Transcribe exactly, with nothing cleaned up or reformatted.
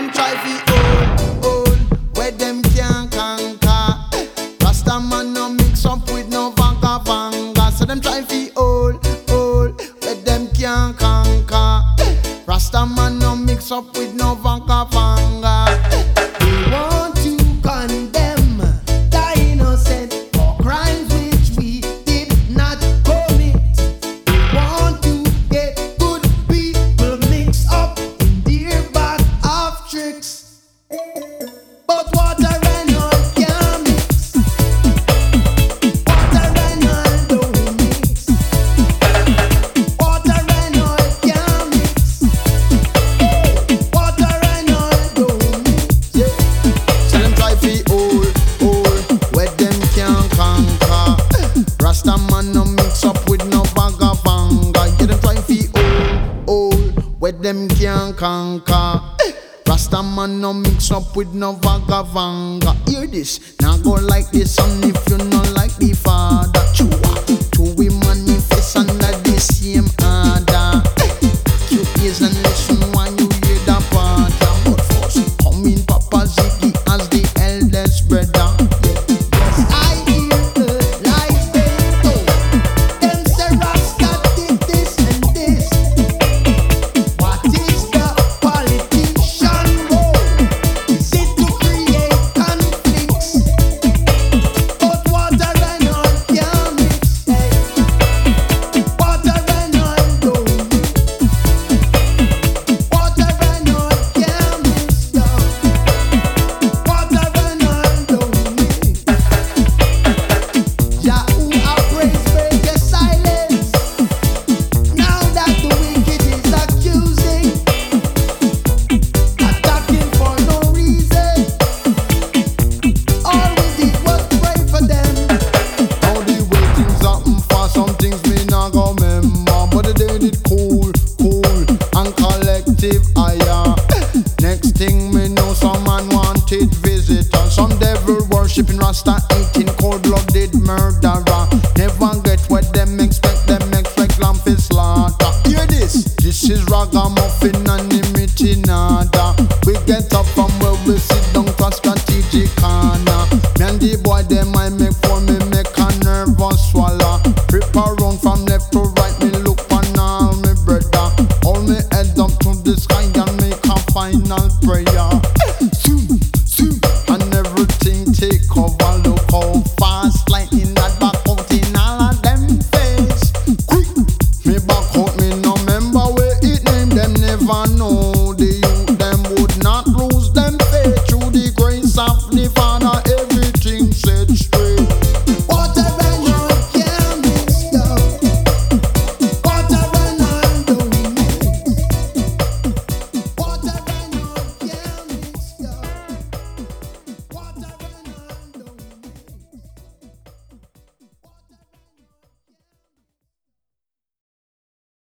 them try fi hold, hold, where them can't conquer. Rasta man no mix up with no vanga vanga. So them try fi hold, hold, where them can't conquer. Rasta man no mix up with no vanga vanga. We want to condemn the innocent for crimes which we did not commit. We want to get good people mixed up in their bag of tricks. But water and oil can't mix. Water and oil don't mix. Water and oil can't mix. Water and oil don't mix. Yeah. So them try fi hold, hold, where them can't conquer. Rasta man no mix up with no vanga vanga. Yeah, them try fi hold, hold, where them can't conquer. Rasta man no mix up with no vanga vanga. Hear this, now go like this, and if you not like the father, chua, to we manifest under the same order. You ears and listen when you hear the part. But first, come in Papa Ziggy as the eldest brother. Yes, I hear the lies they told. Them say Rasta did this and this. What is the politician role? Is it to create conflicts? But water and oil can't mix. Hey. Water and oil don't mix. Water and oil can't mix. No. Water and oil don't mix. Jah who I praise, break your silence. Now that the wicked is accusing, attacking for no reason. All we did was pray for them. Now the way things happen for some things me not go remember, but they did it cool, cool and collective higher. Next thing me know, some man wanted visitor, some devil worshipping Rasta, hating cold-blooded murderer. Never get what them expect, them expect lamb for slaughter. Hear this, this is ragamuffin anonymity nada. We get up from where we sit down for strategic corner. Me and the boy them I make for me make a nervous swallow. Rip around from left to right, me look on all me brother. Hold me head up to the sky and make a final prayer. Zoom, zoom, and everything take over. Look how fast lightning that back out in all of them face. Quick, me back out, me no remember where it name, them never know.